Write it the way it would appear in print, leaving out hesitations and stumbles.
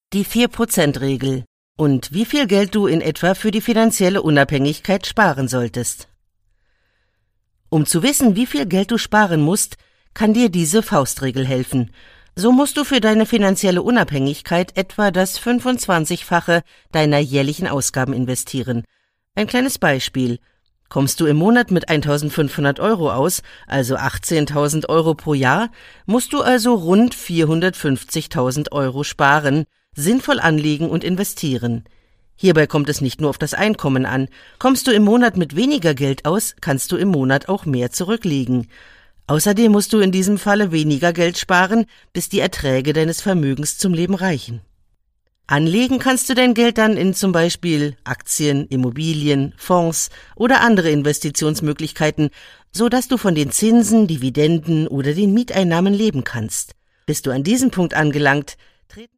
Die 4%-Regel und wie viel Geld du in etwa für die finanzielle Unabhängigkeit sparen solltest. Um zu wissen, wie viel Geld du sparen musst, kann dir diese Faustregel helfen. So musst du für deine finanzielle Unabhängigkeit etwa das 25-fache deiner jährlichen Ausgaben investieren. Ein kleines Beispiel. Kommst du im Monat mit 1.500 € aus, also 18.000 € pro Jahr, musst du also rund 450.000 € sparen, sinnvoll anlegen und investieren. Hierbei kommt es nicht nur auf das Einkommen an. Kommst du im Monat mit weniger Geld aus, kannst du im Monat auch mehr zurücklegen. Außerdem musst du in diesem Falle weniger Geld sparen, bis die Erträge deines Vermögens zum Leben reichen. Anlegen kannst du dein Geld dann in zum Beispiel Aktien, Immobilien, Fonds oder andere Investitionsmöglichkeiten, so dass du von den Zinsen, Dividenden oder den Mieteinnahmen leben kannst. Bist du an diesem Punkt angelangt, treten